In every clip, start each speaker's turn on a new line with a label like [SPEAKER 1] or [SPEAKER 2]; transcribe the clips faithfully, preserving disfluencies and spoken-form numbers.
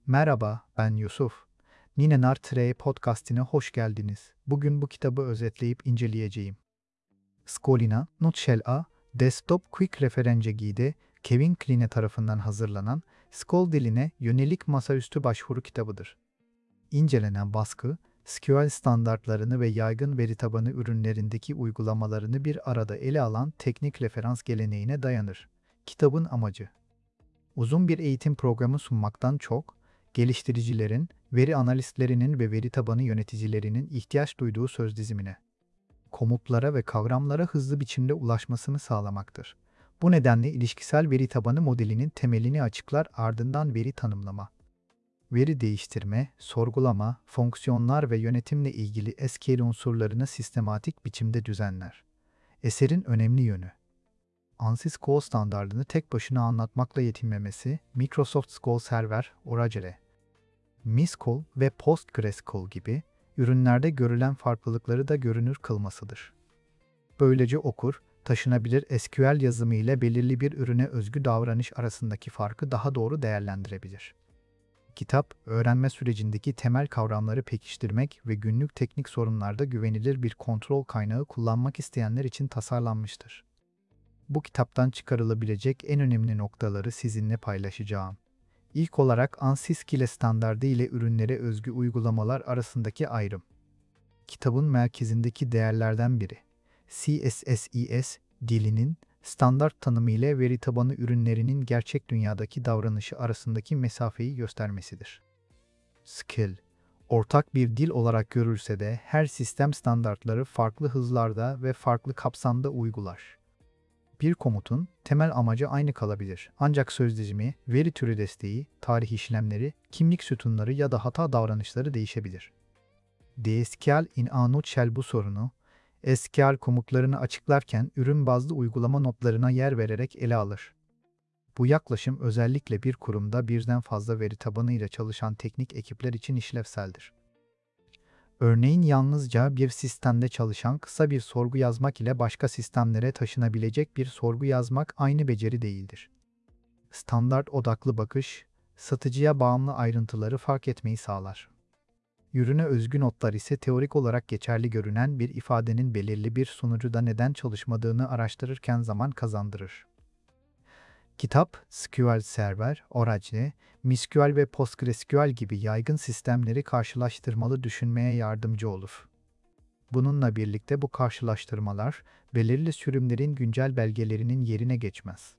[SPEAKER 1] Merhaba, ben Yusuf. Ninenar Tire podcastine hoş geldiniz. Bugün bu kitabı özetleyip inceleyeceğim. Scolina, Nutshell A, Desktop Quick Reference Guide, Kevin Kline tarafından hazırlanan Scol diline yönelik masaüstü başvuru kitabıdır. İncelenen baskı, S Q L standartlarını ve yaygın veri tabanı ürünlerindeki uygulamalarını bir arada ele alan teknik referans geleneğine dayanır. Kitabın amacı uzun bir eğitim programı sunmaktan çok, geliştiricilerin, veri analistlerinin ve veri tabanı yöneticilerinin ihtiyaç duyduğu söz dizimine, komutlara ve kavramlara hızlı biçimde ulaşmasını sağlamaktır. Bu nedenle ilişkisel veri tabanı modelinin temelini açıklar, ardından veri tanımlama, veri değiştirme, sorgulama, fonksiyonlar ve yönetimle ilgili S Q L unsurlarını sistematik biçimde düzenler. Eserin önemli yönü ANSYS S Q L standardını tek başına anlatmakla yetinmemesi, Microsoft S Q L Server, Oracle, M I S Q L ve PostgreSQL gibi ürünlerde görülen farklılıkları da görünür kılmasıdır. Böylece okur, taşınabilir S Q L yazımı ile belirli bir ürüne özgü davranış arasındaki farkı daha doğru değerlendirebilir. Kitap, öğrenme sürecindeki temel kavramları pekiştirmek ve günlük teknik sorunlarda güvenilir bir kontrol kaynağı kullanmak isteyenler için tasarlanmıştır. Bu kitaptan çıkarılabilecek en önemli noktaları sizinle paylaşacağım. İlk olarak ANSYS S Q L standardı ile ürünlere özgü uygulamalar arasındaki ayrım. Kitabın merkezindeki değerlerden biri, C S S E S dilinin standart tanımı ile veri tabanı ürünlerinin gerçek dünyadaki davranışı arasındaki mesafeyi göstermesidir. S Q L, ortak bir dil olarak görülse de her sistem standartları farklı hızlarda ve farklı kapsamda uygular. Bir komutun temel amacı aynı kalabilir. Ancak söz dizimi, veri türü desteği, tarih işlemleri, kimlik sütunları ya da hata davranışları değişebilir. D S Q L in a nutshell bu sorunu, S Q L komutlarını açıklarken ürün bazlı uygulama notlarına yer vererek ele alır. Bu yaklaşım özellikle bir kurumda birden fazla veri tabanı ile çalışan teknik ekipler için işlevseldir. Örneğin yalnızca bir sistemde çalışan kısa bir sorgu yazmak ile başka sistemlere taşınabilecek bir sorgu yazmak aynı beceri değildir. Standart odaklı bakış, satıcıya bağımlı ayrıntıları fark etmeyi sağlar. Ürüne özgü notlar ise teorik olarak geçerli görünen bir ifadenin belirli bir sunucuda neden çalışmadığını araştırırken zaman kazandırır. Kitap, S Q L Server, Oracle, M I S Q L ve PostgreSQL gibi yaygın sistemleri karşılaştırmalı düşünmeye yardımcı olur. Bununla birlikte bu karşılaştırmalar, belirli sürümlerin güncel belgelerinin yerine geçmez.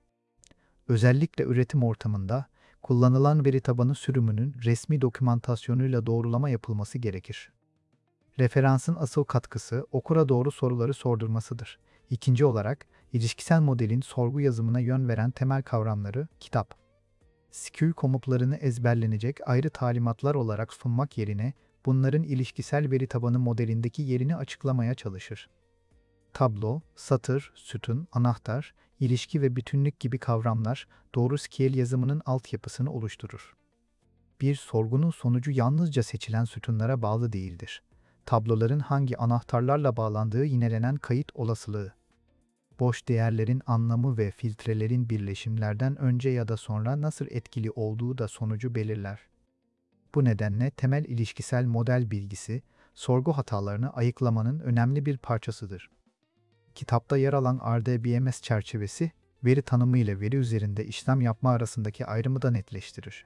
[SPEAKER 1] Özellikle üretim ortamında, kullanılan veri tabanı sürümünün resmi dokümantasyonuyla doğrulama yapılması gerekir. Referansın asıl katkısı, okura doğru soruları sordurmasıdır. İkinci olarak, ilişkisel modelin sorgu yazımına yön veren temel kavramları, kitap, S Q L komutlarını ezberlenecek ayrı talimatlar olarak sunmak yerine, bunların ilişkisel veri tabanı modelindeki yerini açıklamaya çalışır. Tablo, satır, sütun, anahtar, ilişki ve bütünlük gibi kavramlar, doğru S Q L yazımının altyapısını oluşturur. Bir sorgunun sonucu yalnızca seçilen sütunlara bağlı değildir. Tabloların hangi anahtarlarla bağlandığı yinelenen kayıt olasılığı, boş değerlerin anlamı ve filtrelerin birleşimlerden önce ya da sonra nasıl etkili olduğu da sonucu belirler. Bu nedenle temel ilişkisel model bilgisi, sorgu hatalarını ayıklamanın önemli bir parçasıdır. Kitapta yer alan R D B M S çerçevesi, veri tanımı ile veri üzerinde işlem yapma arasındaki ayrımı da netleştirir.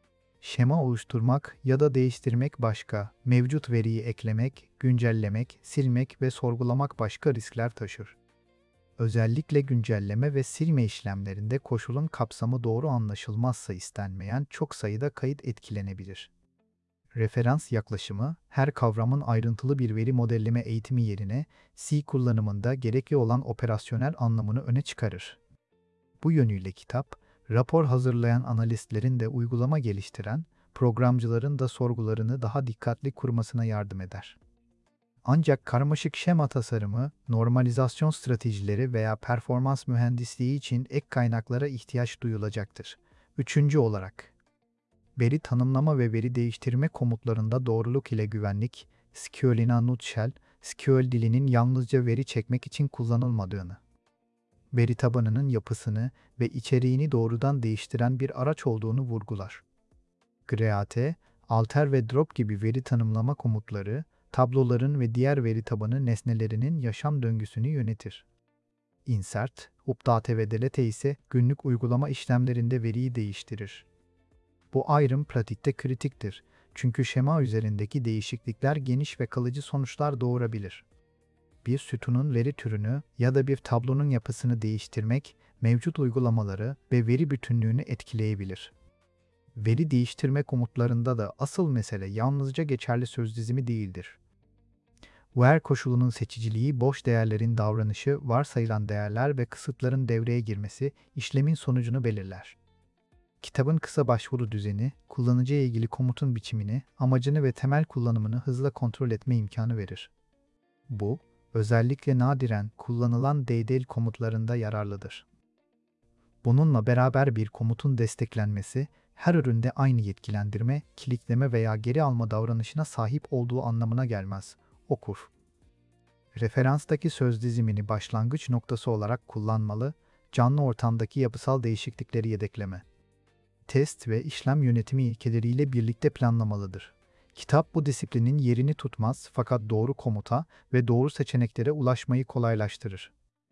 [SPEAKER 1] Şema oluşturmak ya da değiştirmek başka, mevcut veriyi eklemek, güncellemek, silmek ve sorgulamak başka riskler taşır. Özellikle güncelleme ve silme işlemlerinde koşulun kapsamı doğru anlaşılmazsa istenmeyen çok sayıda kayıt etkilenebilir. Referans yaklaşımı, her kavramın ayrıntılı bir veri modelleme eğitimi yerine C kullanımında gerekli olan operasyonel anlamını öne çıkarır. Bu yönüyle kitap, rapor hazırlayan analistlerin de uygulama geliştiren, programcıların da sorgularını daha dikkatli kurmasına yardım eder. Ancak karmaşık şema tasarımı, normalizasyon stratejileri veya performans mühendisliği için ek kaynaklara ihtiyaç duyulacaktır. Üçüncü olarak, veri tanımlama ve veri değiştirme komutlarında doğruluk ile güvenlik, S Q L'in a nutshell, S Q L dilinin yalnızca veri çekmek için kullanılmadığını, veri tabanının yapısını ve içeriğini doğrudan değiştiren bir araç olduğunu vurgular. Create, alter ve drop gibi veri tanımlama komutları, tabloların ve diğer veri tabanı nesnelerinin yaşam döngüsünü yönetir. Insert, update ve delete ise günlük uygulama işlemlerinde veriyi değiştirir. Bu ayrım pratikte kritiktir. Çünkü şema üzerindeki değişiklikler geniş ve kalıcı sonuçlar doğurabilir. Bir sütunun veri türünü ya da bir tablonun yapısını değiştirmek, mevcut uygulamaları ve veri bütünlüğünü etkileyebilir. Veri değiştirme komutlarında da asıl mesele yalnızca geçerli söz dizimi değildir. Where koşulunun seçiciliği, boş değerlerin davranışı, varsayılan değerler ve kısıtların devreye girmesi işlemin sonucunu belirler. Kitabın kısa başvuru düzeni, kullanıcıya ilgili komutun biçimini, amacını ve temel kullanımını hızla kontrol etme imkanı verir. Bu, özellikle nadiren kullanılan D D L komutlarında yararlıdır. Bununla beraber bir komutun desteklenmesi, her üründe aynı yetkilendirme, kilitleme veya geri alma davranışına sahip olduğu anlamına gelmez. Okur. Referanstaki söz dizimini başlangıç noktası olarak kullanmalı, canlı ortamdaki yapısal değişiklikleri yedekleme. Test ve işlem yönetimi ilkeleriyle birlikte planlamalıdır. Kitap bu disiplinin yerini tutmaz fakat doğru komuta ve doğru seçeneklere ulaşmayı kolaylaştırır.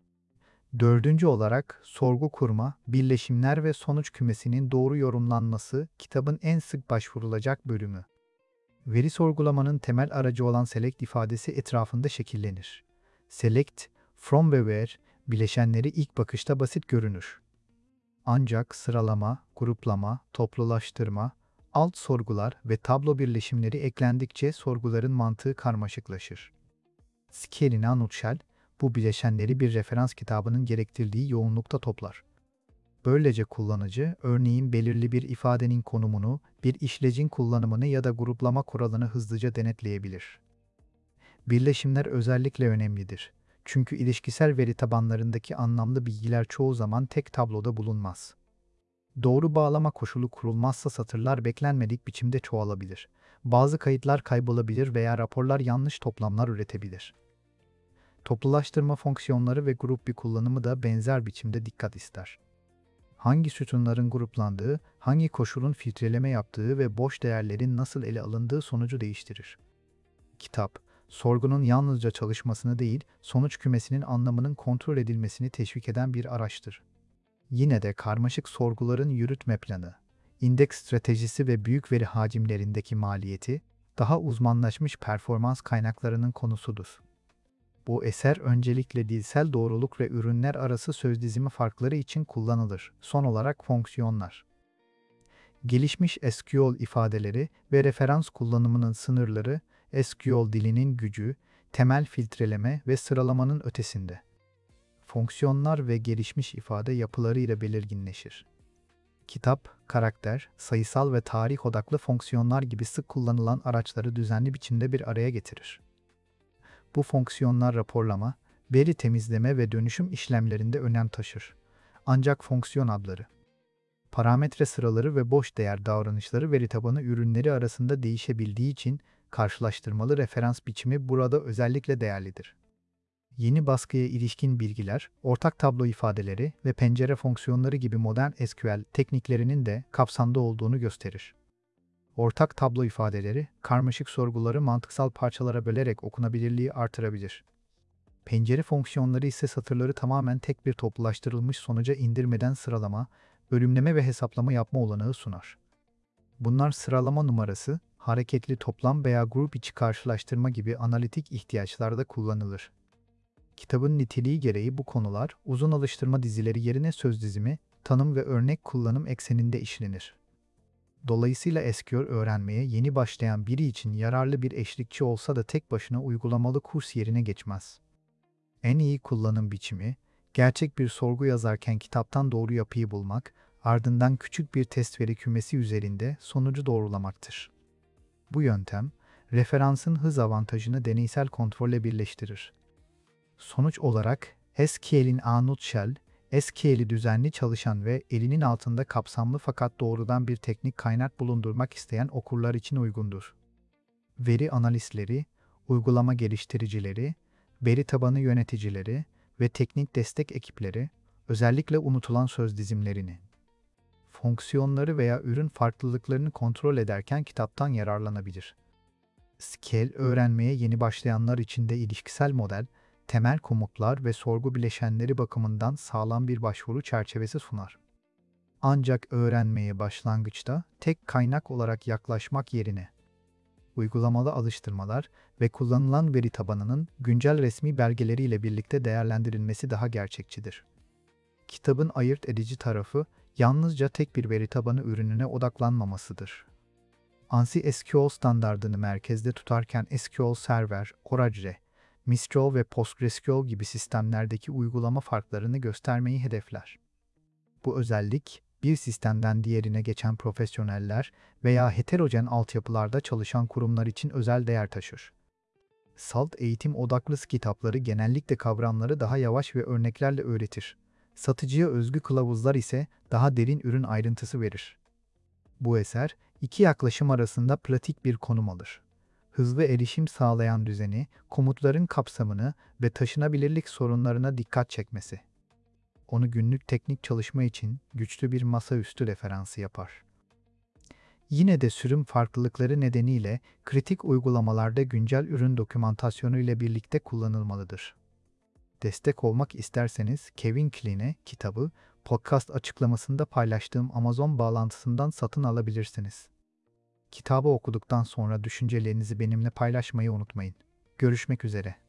[SPEAKER 1] Dördüncü olarak sorgu kurma, birleşimler ve sonuç kümesinin doğru yorumlanması kitabın en sık başvurulacak bölümü. Veri sorgulamanın temel aracı olan select ifadesi etrafında şekillenir. Select, from ve where, bileşenleri ilk bakışta basit görünür. Ancak sıralama, gruplama, toplulaştırma, alt sorgular ve tablo birleşimleri eklendikçe sorguların mantığı karmaşıklaşır. Scaling nutshell, bu bileşenleri bir referans kitabının gerektirdiği yoğunlukta toplar. Böylece kullanıcı, örneğin belirli bir ifadenin konumunu, bir işlecin kullanımını ya da gruplama kuralını hızlıca denetleyebilir. Birleşimler özellikle önemlidir. Çünkü ilişkisel veri tabanlarındaki anlamlı bilgiler çoğu zaman tek tabloda bulunmaz. Doğru bağlama koşulu kurulmazsa satırlar beklenmedik biçimde çoğalabilir. Bazı kayıtlar kaybolabilir veya raporlar yanlış toplamlar üretebilir. Toplulaştırma fonksiyonları ve grup bir kullanımı da benzer biçimde dikkat ister. Hangi sütunların gruplandığı, hangi koşulun filtreleme yaptığı ve boş değerlerin nasıl ele alındığı sonucu değiştirir. Kitap, sorgunun yalnızca çalışmasını değil, sonuç kümesinin anlamının kontrol edilmesini teşvik eden bir araçtır. Yine de karmaşık sorguların yürütme planı, indeks stratejisi ve büyük veri hacimlerindeki maliyeti, daha uzmanlaşmış performans kaynaklarının konusudur. Bu eser öncelikle dilsel doğruluk ve ürünler arası söz dizimi farkları için kullanılır. Son olarak fonksiyonlar. Gelişmiş S Q L ifadeleri ve referans kullanımının sınırları, S Q L dilinin gücü, temel filtreleme ve sıralamanın ötesinde. Fonksiyonlar ve gelişmiş ifade yapılarıyla belirginleşir. Kitap, karakter, sayısal ve tarih odaklı fonksiyonlar gibi sık kullanılan araçları düzenli biçimde bir araya getirir. Bu fonksiyonlar raporlama, veri temizleme ve dönüşüm işlemlerinde önem taşır. Ancak fonksiyon adları, parametre sıraları ve boş değer davranışları veri tabanı ürünleri arasında değişebildiği için karşılaştırmalı referans biçimi burada özellikle değerlidir. Yeni baskıya ilişkin bilgiler, ortak tablo ifadeleri ve pencere fonksiyonları gibi modern S Q L tekniklerinin de kapsamda olduğunu gösterir. Ortak tablo ifadeleri, karmaşık sorguları mantıksal parçalara bölerek okunabilirliği artırabilir. Pencere fonksiyonları ise satırları tamamen tek bir toplulaştırılmış sonuca indirmeden sıralama, bölümleme ve hesaplama yapma olanağı sunar. Bunlar sıralama numarası, hareketli toplam veya grup içi karşılaştırma gibi analitik ihtiyaçlarda kullanılır. Kitabın niteliği gereği bu konular, uzun alıştırma dizileri yerine söz dizimi, tanım ve örnek kullanım ekseninde işlenir. Dolayısıyla S Q L öğrenmeye yeni başlayan biri için yararlı bir eşlikçi olsa da tek başına uygulamalı kurs yerine geçmez. En iyi kullanım biçimi, gerçek bir sorgu yazarken kitaptan doğru yapıyı bulmak, ardından küçük bir test veri kümesi üzerinde sonucu doğrulamaktır. Bu yöntem, referansın hız avantajını deneysel kontrolle birleştirir. Sonuç olarak, S Q L'in a nutshell, S Q L'i düzenli çalışan ve elinin altında kapsamlı fakat doğrudan bir teknik kaynak bulundurmak isteyen okurlar için uygundur. Veri analistleri, uygulama geliştiricileri, veri tabanı yöneticileri ve teknik destek ekipleri, özellikle unutulan söz dizimlerini, fonksiyonları veya ürün farklılıklarını kontrol ederken kitaptan yararlanabilir. Scale öğrenmeye yeni başlayanlar için de ilişkisel model, temel komutlar ve sorgu bileşenleri bakımından sağlam bir başvuru çerçevesi sunar. Ancak öğrenmeye başlangıçta tek kaynak olarak yaklaşmak yerine uygulamalı alıştırmalar ve kullanılan veri tabanının güncel resmi belgeleriyle birlikte değerlendirilmesi daha gerçekçidir. Kitabın ayırt edici tarafı yalnızca tek bir veri tabanı ürününe odaklanmamasıdır. ANSI S Q L standardını merkezde tutarken S Q L Server, Oracle, Mistral ve PostgreSQL gibi sistemlerdeki uygulama farklarını göstermeyi hedefler. Bu özellik, bir sistemden diğerine geçen profesyoneller veya heterojen altyapılarda çalışan kurumlar için özel değer taşır. Salt eğitim odaklı kitapları genellikle kavramları daha yavaş ve örneklerle öğretir. Satıcıya özgü kılavuzlar ise daha derin ürün ayrıntısı verir. Bu eser, iki yaklaşım arasında pratik bir konum alır. Hızlı erişim sağlayan düzeni, komutların kapsamını ve taşınabilirlik sorunlarına dikkat çekmesi onu günlük teknik çalışma için güçlü bir masaüstü referansı yapar. Yine de sürüm farklılıkları nedeniyle kritik uygulamalarda güncel ürün dokümantasyonu ile birlikte kullanılmalıdır. Destek olmak isterseniz Kevin Kline'e kitabı podcast açıklamasında paylaştığım Amazon bağlantısından satın alabilirsiniz. Kitabı okuduktan sonra düşüncelerinizi benimle paylaşmayı unutmayın. Görüşmek üzere.